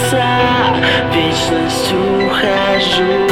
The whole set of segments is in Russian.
конца, вечность ухожу,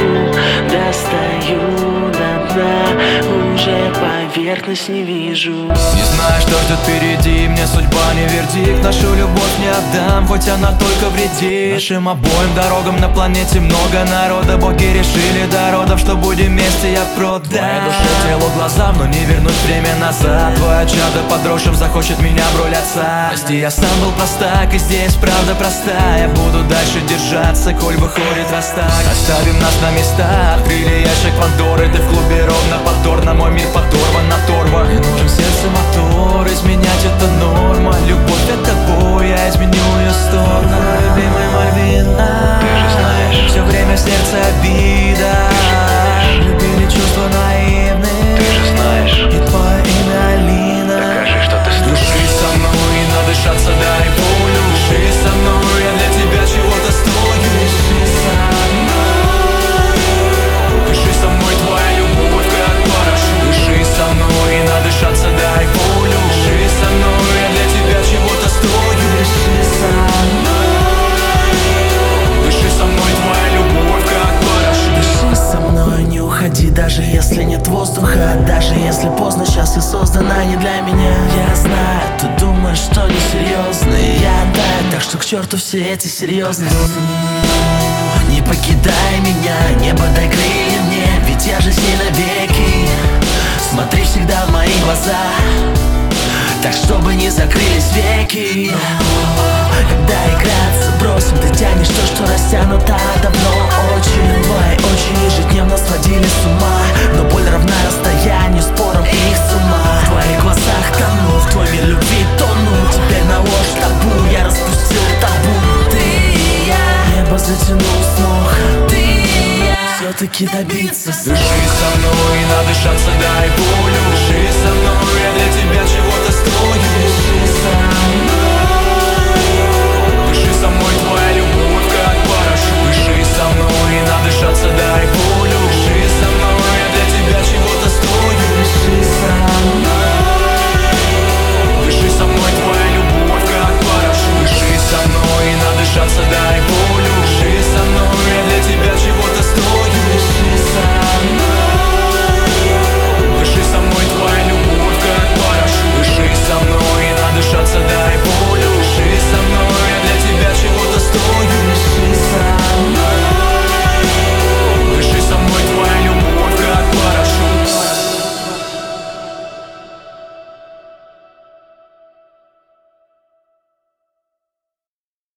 достаю до дна, уже поверхность не вижу. Не знаю, что ждет впереди, мне судьба не вердикт. Нашу любовь не отдам, хоть она только вредит. Нашим обоим дорогам на планете много народа. Боги решили до родов, что будем вместе, я продам. Твоей душе телу глазам, но не вернуть время назад. Твое чадо подросшим захочет меня в роль отца. Прости, я сам был простак, и здесь правда простая. Я буду дальше держаться, коль выходит расстак. Оставим нас на места, открыли ящик Пандоры. Ты в клубе ровно подорно, мой мир подорван, оторва. Мне нужен сердце мотор, изменять это норма. Любовь это бой, я изменю ее сторону. Любимая Мальвина, Ты же знаешь, все время в сердце обида. Любили чувства наивные. ты же знаешь, И твое имя Алина. докажи, что ты стоишь. Дыши со мной и надышаться дай волю. Дыши со мной, я для тебя чего-то стою. Дыши со мной. Дыши со мной, твоя любовь как парашют. Дыши со мной и надышаться дай волю. Дыши со мной, я для тебя чего-то стою. Дыши со мной. Дыши со мной, твоя любовь как парашют. Дыши со мной, не уходи, даже если нет воздуха. Даже если поздно, сейчас и создана не для меня. Я знаю, ты думаешь, что несерьезный. Я отдаю, так что к черту все эти серьезности. Не покидай меня, небо дай крылья мне, ведь я же с ней навеки. Смотри всегда в мои глаза, так чтобы не закрылись веки. Когда играться бросим, ты тянешь то, что растянуто давно очень. Твои очи ежедневно сводили с ума, но боль равна расстоянию, спорам и их сумма. В твоих глазах тону, в твой мир любви тону. Теперь на ложь табу, я распустил табу. Ты и я, небо затянул смог. Ты и я, все-таки добиться. Дыши со мной и надышаться дай волю. Дыши со мной, я для тебя чего